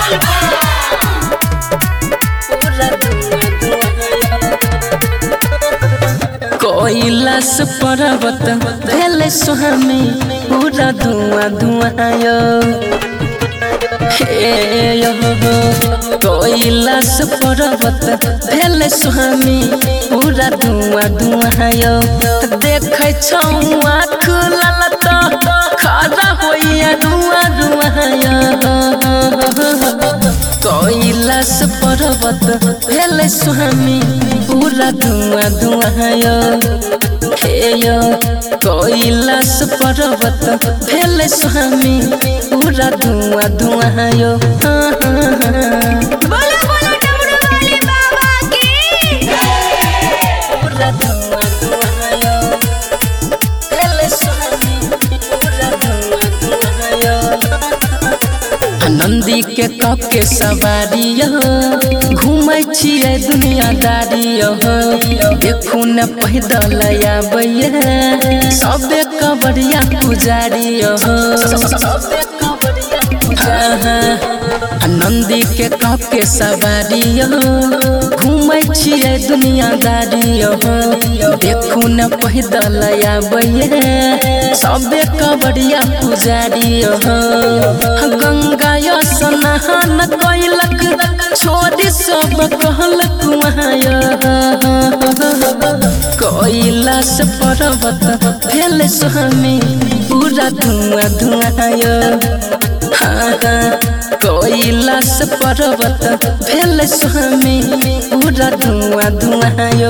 कैलाश पर्वत भेले स्वामी पूरा धुआं धुआं यो कैलाश पर्वत भेले स्वामी पूरा धुआं धुआं यो देखे छौ आँख लाल तो खड़ा होइया धुआं धुआं यो कैलाश पर्वत भेले स्वामी पूरा धुआं धुआं यो कैलाश पर्वत भेले स्वामी पूरा धुआं धुआं यो बोलो बोलो डमरू वाले बाबा की पूरा धुआं धुआं यो भेले स्वामी पूरा धुआं धुआं यो नंदी के कप के सवारी घूमै छियै दुनियादारी देखू न पैदल आबैये सबे कबरिया पुजारी नंदी के कप के सवारी घूमै छियै दुनियादारी देखू न पैदल आबैये सबे कबरिया पुजारी गंगा स्नान कैलक छोड़ी सब कहलक कैलाश पर्वत भेले स्वामी पूरा धुआं धुआं यो कैलाश पर्वत भेले स्वामी पूरा धुआं धुआं यो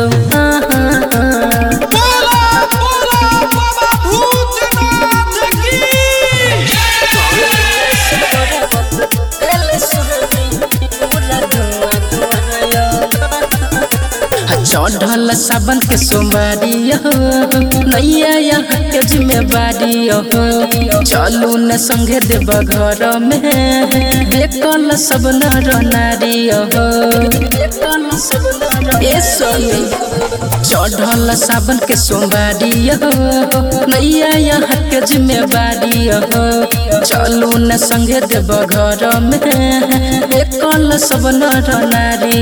चढ़ल सावन के सोमवारी नैया यहाँ के जिम्मेवारी चलू न संगे देव घर में देखल सब नर नारी चढ़ल सावन के सोमवारी नैया यहाँ के जिम्मेवारी चलू न संगे देव घर में देखल सब नर नारी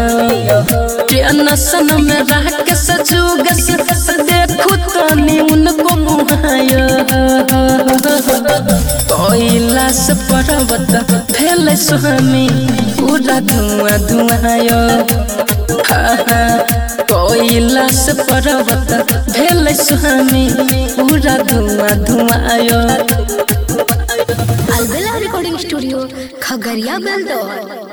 सन में रह के सजुग देखू तनी उनको मुहायो कैलाश पर्वत भेले स्वामी पूरा धुआं धुआं यो कैलाश पर्वत भेले स्वामी पूरा धुआं धुआं यो अलबेला रिकॉर्डिंग स्टूडियो खगड़िया बेलदौर।